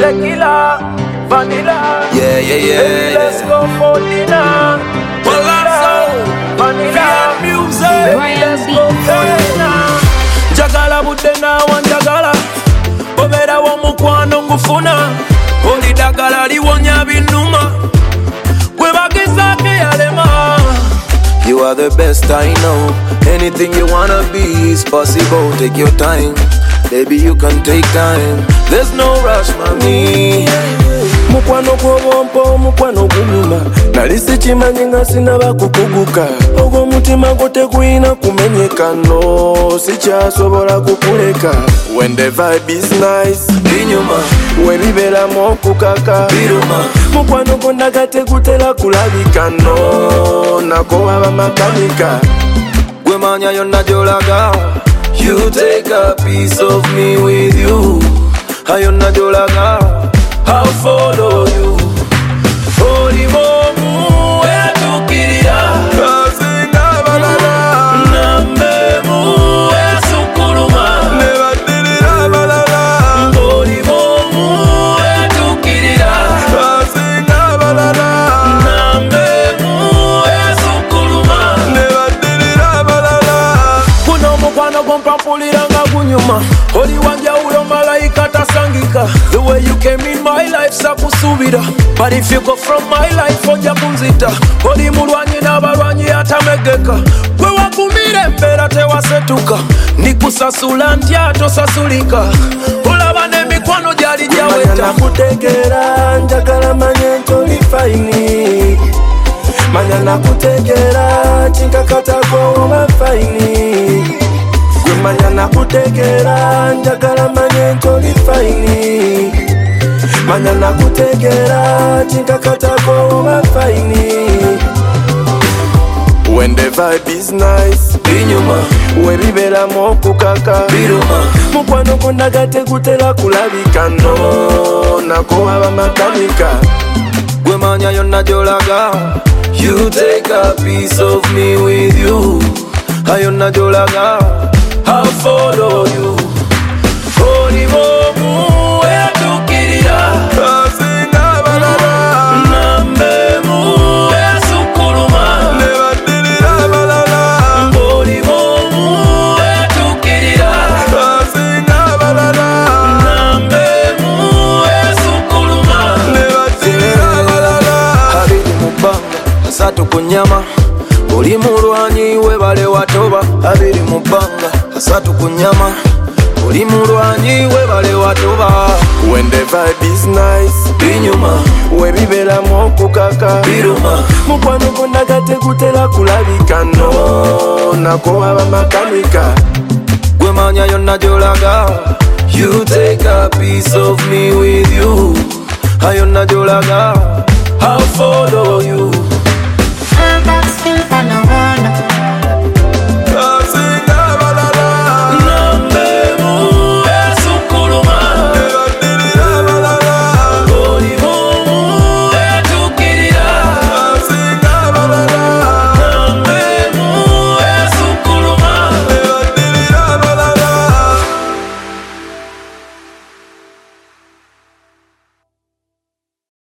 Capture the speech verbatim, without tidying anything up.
tequila, vanilla. Yeah, yeah, yeah. Baby, let's go for dinner. Tequila, vanilla. Music. Baby, let's go for dinner. Jagala budena wanjagala. Obera wa mukwano ngufuna. Oli dagala liwonya binuma. Kwebagisa ke yalema. You are the best I know. Anything you wanna be is possible. Take your time, baby, you can take time. There's no rush, mami. Mukwano kwobompo, mukwano gunyuma. Nalisi chimanyi nga sinaba kukuguka. Ogwo mutima gwo teguyina kumenyeka, no sikyasobola kukuleka. When the vibe is nice, Binyuma, webiberamu okukaka. biruma. Mukwano gonna gategutera kulabika, no nako waba makanika. Gwe manya yonna gyolaga. You take a piece of me with you. Ayonna gyolaga. I'll follow you. Oli bomu etukirira. Kasinga balala. Nambemu esukuluma. Nebadirira balala. Oli bomu etukirira. Kasinga balala. Nambemu esukuluma. Nebadirira balala. Kuno mukwano gompampulira nga gunyuma. Oli wanjawulo malayika tasangika. The way you came in my life sakusubira. But if you go from my life oja kunzita. Oli mulwanyi n'abalwanyi atamegeka. Gwe wakumira embeera tewasetuka. Nikusasula ntya tosasulika. Olaba n'emikwano gyali gyaweta. Nakutegeera njagala manye nti oli fayini. Manya nakutegeera kinkakatako oba fayini. Gwe manya nakutegeera njagala manye nti oli fayini. Manya nakutegeera kinkakatako oba fayini. When the vibe is nice, Binyuma, webiberamu okukaka. biruma. Mukwano gonna gategutera kulabika, no nako waba makanika. Gwe manya yonna gyolaga. You take a piece of me with you. Ayonna gyolaga. I'll follow you. Oli bomu etukirira. Kasinga balala. Nambemu esukuluma. Nebadirira balala. Oli bomu etukirira. Kasinga balala. Nambemu esukuluma. Nebadirira balala. Abiri mu bbanga, asatu ku nnyama. Oli mulwanyi webale watoba. Abiri mu bbanga, asatu ku nnyama. Oli mulwanyi webale watoba. When the vibe is nice, Binyuma, webiberamu okukaka. biruma. Mukwano gonna gategutera kulabika, no nako waba makanika. Gwe manya yonna gyolaga. You take a piece of me with you. Ayonna gyolaga. I'll follow you.